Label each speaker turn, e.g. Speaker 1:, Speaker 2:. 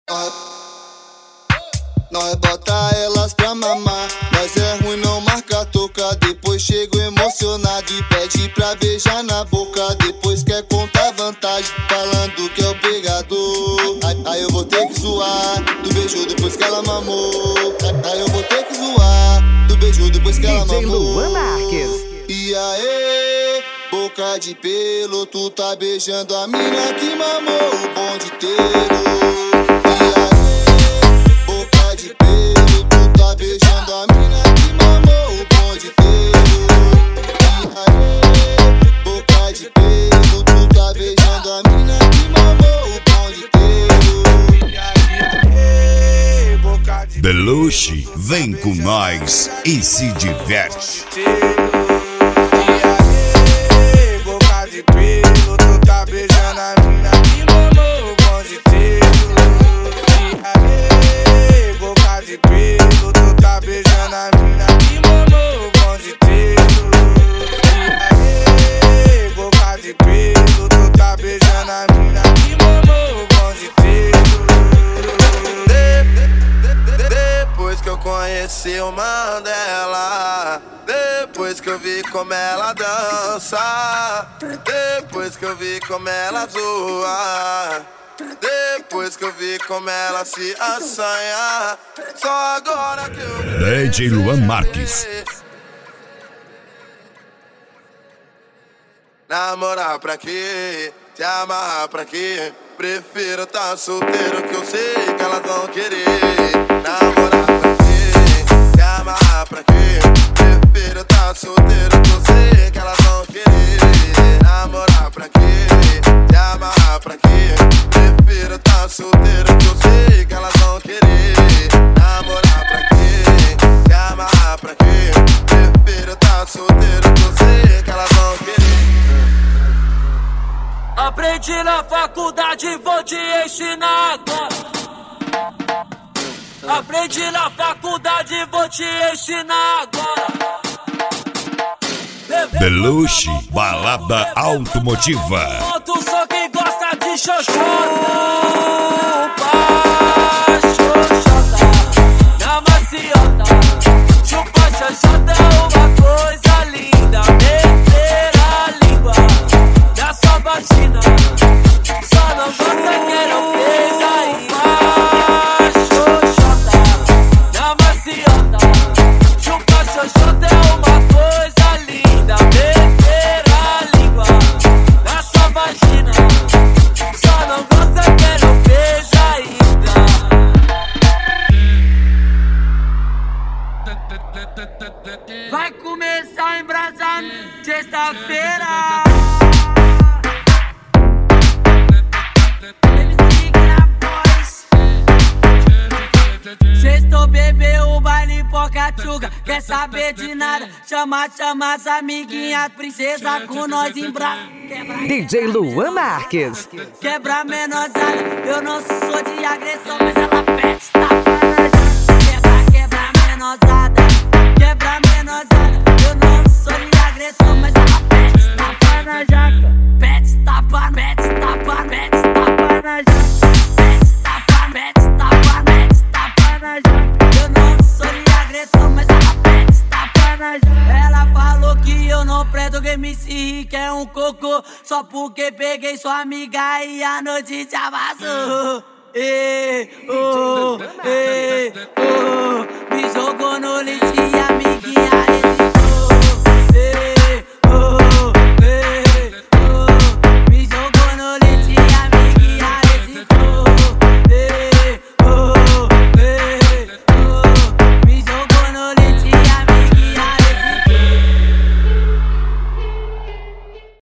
Speaker 1: Nós bota elas pra mamar, mas é ruim não marca toca. Depois chego emocionado e pede pra beijar na boca. Depois quer contar vantagem, falando que é o pegador. Aí eu vou ter que zoar do beijo depois que ela mamou. Aí eu vou ter que zoar do beijo depois que ela mamou.
Speaker 2: DJ Luan Marques.
Speaker 1: E aí, boca de pelo, tu tá beijando a mina que mamou o bonde inteiro. Beijando a mina que mamou o bonde inteiro. E aí, boca de pelo, tu tá beijando a mina que mamou o bonde inteiro. E aí, boca de
Speaker 3: Belushi, vem com nós e se diverte.
Speaker 1: E aí, boca de pelo, tu tá beijando a mina que mamou o bonde inteiro. E aí, boca de pelo, tá beijando a mina que mamou o bonde inteiro. E aí, boca de pelo, tu tá beijando a mina que mamou o bonde inteiro. Depois que eu conheci o Mandela, depois que eu vi como ela dança, depois que eu vi como ela zoa, depois que eu vi como ela se assanha, só agora que eu
Speaker 3: DJ Luan Marques.
Speaker 1: Namorar pra quê? Se amarrar pra quê? Prefiro tá solteiro que eu sei que elas vão querer. Namorar pra quê? Se amarrar pra quê? Prefiro tá solteiro que eu sei que elas vão querer. Namorar pra quê? Se amarrar pra quê? Prefiro tá solteiro que eu sei que elas vão querer. Namorar pra quê? Se amarrar pra quê? Prefiro tá solteiro que eu sei que elas vão querer.
Speaker 4: Aprendi na faculdade, vou te ensinar agora. Aprendi na faculdade, vou te ensinar agora.
Speaker 3: Belushi, balada automotiva.
Speaker 4: Outro só quem gosta de xoxota. Xoxota, na maciota. Chupa xoxota é uma coisa linda. Meter a língua na sua vagina. Só não gosta que não fez aí. Xoxota, na maciota. Chupa xoxota é uma coisa linda. Meter a língua na sua vagina. Só não gosta que não fez ainda. Vai começar a embrasar sexta-feira. Sextou, bebeu o baile Pocatuga. Quer saber de nada? Chama as amiguinhas, princesa com nós em braço.
Speaker 2: DJ Luan Marques.
Speaker 4: Quebra menosada, eu não sou de agressão, mas ela pede tapa. Quebra menosada, quebra menosada. Eu não sou de agressão, mas ela pede tapa na jaca. Pede tapa, pede tapa, pede tapa na jaca. Pede tapa, pede tapa, pede tapa na jaca. Eu não sou de agressão, mas ela pede tapa na jaca. Ela falou que eu não presto, que MC Rick é um cocô. Só porque peguei sua amiga e a noite já vazou.